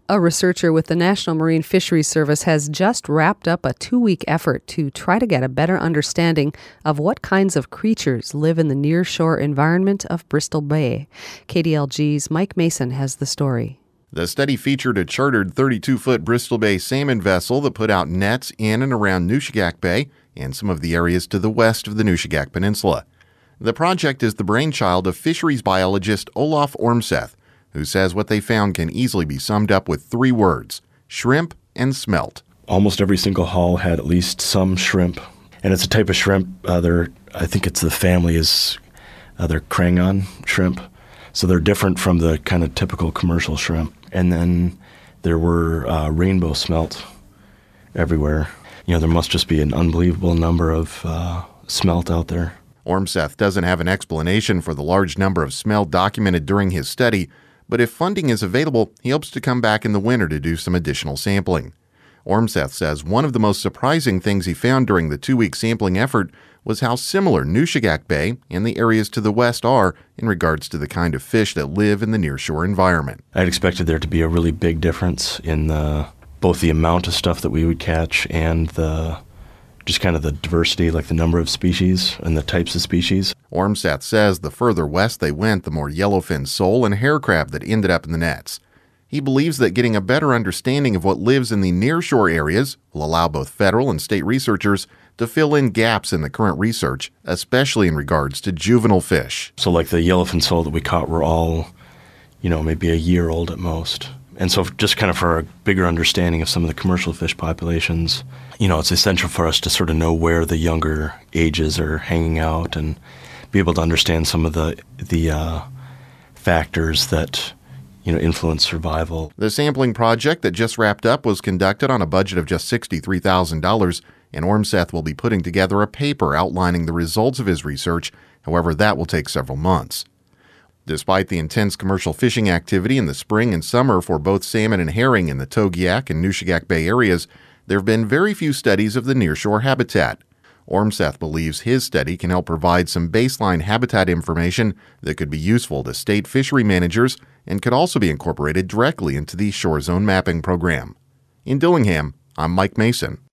A researcher with the National Marine Fisheries Service has just wrapped up a 2-week effort to try to get a better understanding of what kinds of creatures live in the nearshore environment of Bristol Bay. KDLG's Mike Mason has the story. The study featured a chartered 32-foot Bristol Bay salmon vessel that put out nets in and around Nushagak Bay and some of the areas to the west of the Nushagak Peninsula. The project is the brainchild of fisheries biologist Olaf Ormseth, who says what they found can easily be summed up with 3 words: shrimp and smelt. Almost every single hull had at least some shrimp, and it's a type of shrimp. I think it's the family is they're Crangon shrimp, so they're different from the kind of typical commercial shrimp. And then there were rainbow smelt everywhere. There must just be an unbelievable number of smelt out there. Ormseth doesn't have an explanation for the large number of smelt documented during his study, but if funding is available, he hopes to come back in the winter to do some additional sampling. Ormseth says one of the most surprising things he found during the 2-week sampling effort was how similar Nushagak Bay and the areas to the west are in regards to the kind of fish that live in the nearshore environment. I'd expected there to be a really big difference in both the amount of stuff that we would catch and just kind of the diversity, like the number of species and the types of species. Ormseth says the further west they went, the more yellowfin sole and hair crab that ended up in the nets. He believes that getting a better understanding of what lives in the nearshore areas will allow both federal and state researchers to fill in gaps in the current research, especially in regards to juvenile fish. So like the yellowfin sole that we caught were all, maybe a year old at most. And so just kind of for a bigger understanding of some of the commercial fish populations, it's essential for us to sort of know where the younger ages are hanging out and be able to understand some of the factors that influence survival. The sampling project that just wrapped up was conducted on a budget of just $63,000, and Ormseth will be putting together a paper outlining the results of his research. However, that will take several months. Despite the intense commercial fishing activity in the spring and summer for both salmon and herring in the Togiak and Nushagak Bay areas, there have been very few studies of the nearshore habitat. Ormseth believes his study can help provide some baseline habitat information that could be useful to state fishery managers and could also be incorporated directly into the Shore Zone Mapping Program. In Dillingham, I'm Mike Mason.